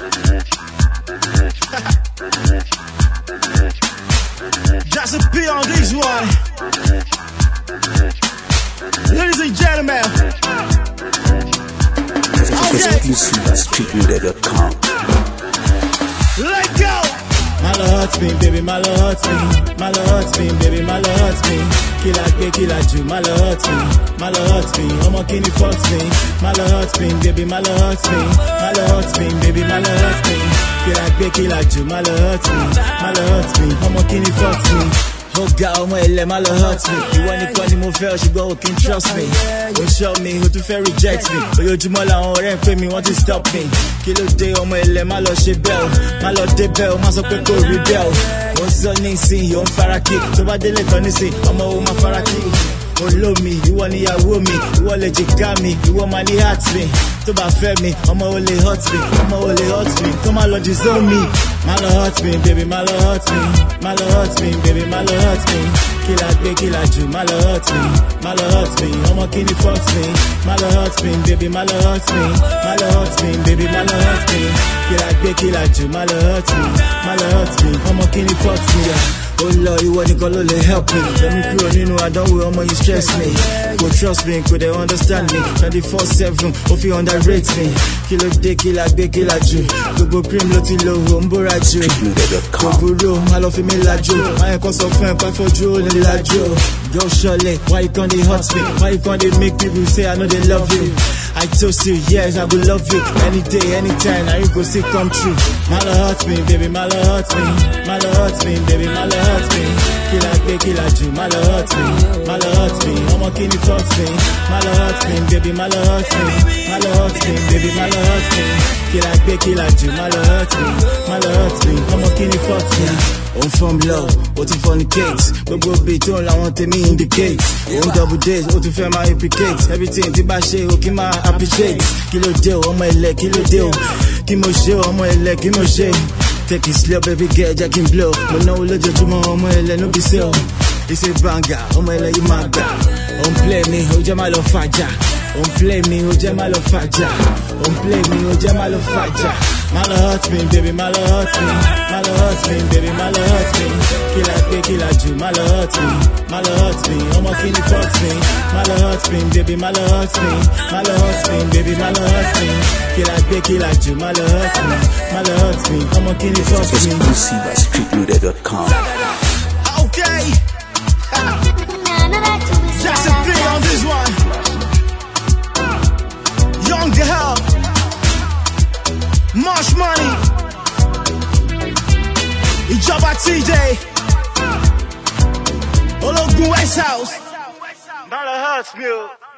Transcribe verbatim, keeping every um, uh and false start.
Just a P on this one. Ladies and gentlemen. Okay. Exclusive at street loader dot com. Let go. My love hurts me, baby, my love hurts me. My love hurts me, baby, my love hurts me. Killer gay, killer Jew, my love hurts me. My love hurts me, Omo Kini fucks me. My love hurts me, baby, my love hurts me. My love hurts me, baby, my love hurts me. Killer gay, killer Jew, my love hurts me. My love hurts me, Omo Kini fucks me. Oh God, ọmọ ẹlẹ́ má lọ hurt me. Ìwọ nìkan ni mo fẹ́, ṣùgbọ́n o kì í trust me. O show me, o tún fẹ́ reject me. Ojoojúmọ́ làwọn ọ̀rẹ́ ń pè mí, wọ́n ti stop me. Kí ló dé ọmọ ẹlẹ́ má lọ ṣe bẹ́ẹ̀ o. Má lọ dé bẹ́ẹ̀ o, má sọ pé kò rí bẹ́ẹ̀ o. Mo sọ nísìnyí, ó ń fara kí. Tó bá délé tán nísìnyí, ọmọ o máa fara kí. Olómi, ìwọ níyàwó mi, ìwọ lè jìká mi, ìwọ máa ní heart mi. Tó bá fẹ́ mi, ọmọ o lè hurt me, ọmọ o lè hurt me. Tó má lọ disown me. Má lọ hurt me, baby, má lọ hurt me. Má lọ hurt me, baby, má lọ hurt me. Killer gbé, killer jù, má lọ hurt me. Má lọ hurt me, ọmọ Kini fucks me. Má lọ hurt me, baby, má lọ hurt me. Má lọ hurt me, baby, má lọ hurt me. Killer gbé, killer jù, má lọ hurt me. Má lọ hurt me, ọmọ Kini fucks me. Oh Lord, ìwọ nìkan ló lè help me. Let me kúrò nínú àdánwò, ọmọ you stress me. Go trust me, kò dẹ̀ understand me. twenty-four seven, ó fi underrate me. Kí ló dé, killer gbé, killer jù. Gbogbo cream ló ti lo, ó ń bóra jù. Kò burú, má lọ fi mí lajú. Má yẹn kọ́ sọ fún ẹ, pàfọ́jú ó lè lajú. Go surely, why you can't dey hurt me? Why you can't dey make people say I know they love you? I told you, yes, I will love you. Any day, anytime, now you go see come true. My love hurts me, baby, my love hurts me. My love hurts me, baby, my love hurts me. Killer gbé, killer jù, my love hurts me. My love hurts me, ọmọ Kini fucks me. My love hurts me, baby, my love hurts me. My love hurts me, baby, my love hurts me. Killer gbé, killer jù, my love hurts me. My love hurts me, ọmọ Kini fucks me. On from low, o tún fornicate. Gbogbo beat on làwọn tèmi indicate. On double days, o tún fẹ́ máa implicate. Everything tí bá ṣe o kì í máa appreciate. Kí ló dé o, ọmọ ẹlẹ́, kí ló dé o. Kí mo ṣe o, ọmọ ẹlẹ́, kí mo ṣe. Take it slow, baby girl, jẹ́ kí n blow. Mo náwó lójoojúmọ́, ọmọ ẹlẹ́ no be sale. It's a banger, ọmọ ẹlẹ́ yìí máa gbà. On play me, o jẹ́ má lọ fàjà. On play me, o jẹ́ má lọ fàjà. On play me, o jẹ́ má lọ fàjà. My love hurts me, baby, my love hurts me. My love hurts me, baby, my love hurts me. Killer gbé, killer jù, my love hurts me. My love hurts me, ọmọ Kini fucks me. My love hurts me, baby, my love hurts me. My love hurts me, baby, my love hurts me. Killer gbé, killer jù, my love hurts me. My love hurts me, ọmọ Kini fucks me. Exclusive at street loader dot com. Okay. Just a P on this one. Young girl. Much money. Ìjọba T J. Ológun West House. Má lọ hurt me o.